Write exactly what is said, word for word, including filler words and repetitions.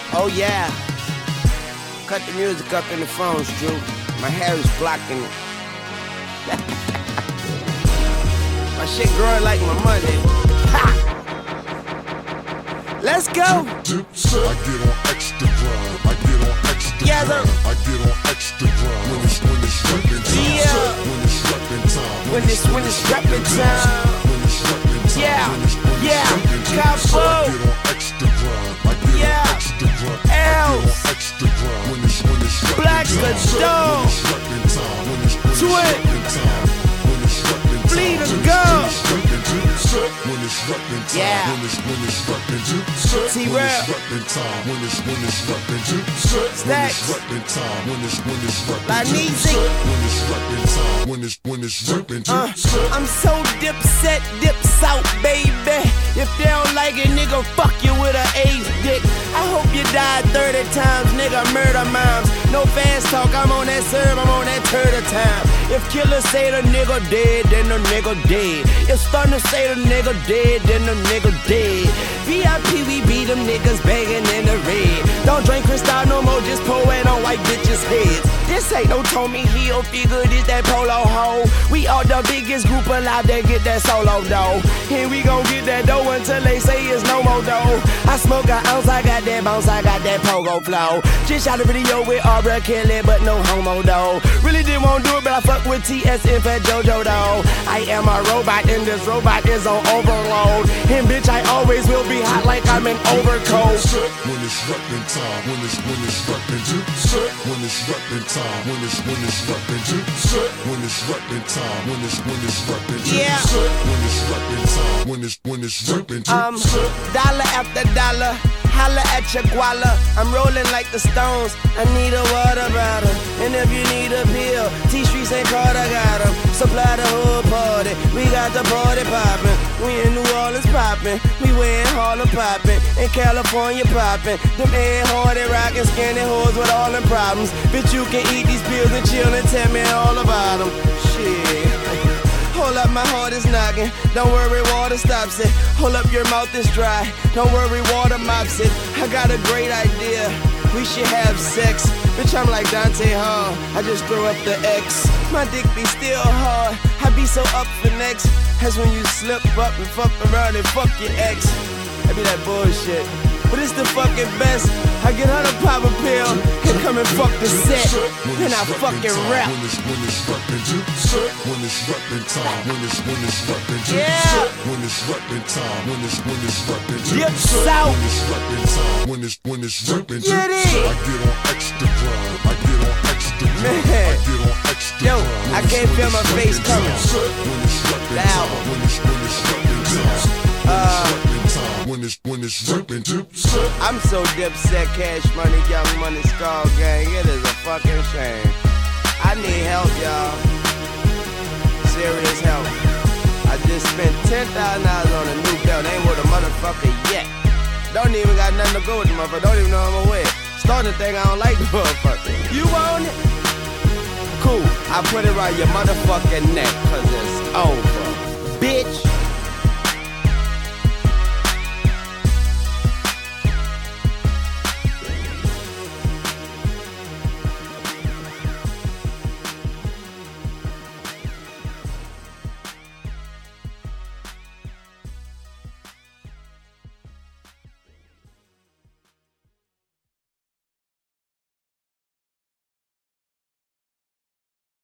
Oh yeah. Cut the music up in the phones, Drew. My hair is blocking it. My shit growing like my money. Ha! Let's go. I get on extra grind. I get on extra Yeah, grind. I get on extra grind. When it's when it's reppin' time. Yeah. When it's reppin' time. When it's when it's reppin' time. When it's reppin' time. Yeah. When it's when it's Yeah. reppin' time. Cabo. I get on extra grind. I get Yeah. on extra grind. I get Else. on extra grind. When it's when it's reppin' Black time. the dog. When it's reppin' time. When it's when it's Twin. reppin' time. When it's reppin' time. Bleed the When it's gun. reppin' time. When it's reppin' time. Yeah. When it's when it's reppin' time. T-Rap. When it's reppin' time. When it's when it's reppin' time. When Stacks. it's reppin' time. When it's when it's reppin' La time. Neezy. When it's reppin' time. When it's when it's reppin' time. Uh, I'm so dipset, dips out, baby. If they don't like it, nigga, fuck you with an ace dick. I hope you died thirty times, nigga, murder moms. No fast talk, I'm on that serve, I'm on that turtle time. If killers say the nigga dead, then the nigga dead. If stunners say the nigga dead, then the nigga dead. V I P, we beat them niggas banging in the red. Don't drink Cristal no more, just pour it on white bitches' heads. This ain't no Tommy Hilfiger, this that polo hoe. We are the biggest group alive that get that solo dough. And we gon' get that dough until they say it's no more dough. I smoke an ounce, I got that bounce, I got that pogo flow. Just shot a video with Aubrey Kelly, but no homo though. Really didn't want to do it, but I fuck with T S and Fat JoJo though. I am a robot and this robot is on overload. And bitch, I always will be hot like I'm in overcoat. When it's reppin' time. When it's when it's reppin' time. When it's reppin' time. When it's when it's reppin' time. When it's reppin' time. When it's when it's reppin' time. Yeah. When it's reppin' time. When it's when it's reppin' time. Um, dollar after dollar, holla at your guala. I'm rolling like the Stones. I need a water bottle, and if you need a pill, T Streets ain't Carter got 'em. Supply the whole party, we got the party poppin'. We in New Orleans poppin', we wearing Harlem poppin', in California poppin'. Them air hardy rockin' skinny hoes with all them problems. Bitch, you can eat these pills and chill and tell me all about them. Shit. Hold up, my heart is knocking. Don't worry, water stops it. Hold up, your mouth is dry. Don't worry, water mops it. I got a great idea. We should have sex. Bitch, I'm like Dante Hall. I just throw up the X. My dick be still hard. I be so up for next. That's when you slip up and fuck around and fuck your ex. That be that bullshit. But it's the fucking best. I get her to pop a pill and come and fuck the set. Then I fucking rap. When it's when it's reppin' time. When it's reppin' time. When it's when it's reppin' time. Yeah. When it's reppin' time. When it's when it's reppin' time. Dip south. When it's reppin' time. When it's when it's reppin' time. Get it. I get on extra grind. I get on extra grind. Man. I get on extra Yo, grind. I can't feel my face coming. When it's reppin' Loud. time. When it's when it's reppin' time. Uh, When it's when it's reppin' time. I'm so dipset, cash money, young money, skull gang. It is a fucking shame. I need help, y'all. Serious help. I just spent ten thousand dollars on a new belt. Ain't with a motherfucker yet. Don't even got nothing to go with the motherfucker. Don't even know I'm gonna wear it. Starting to think I don't like the motherfucker. You want it? Cool. I put it around your motherfucking neck, cause it's over. Bitch.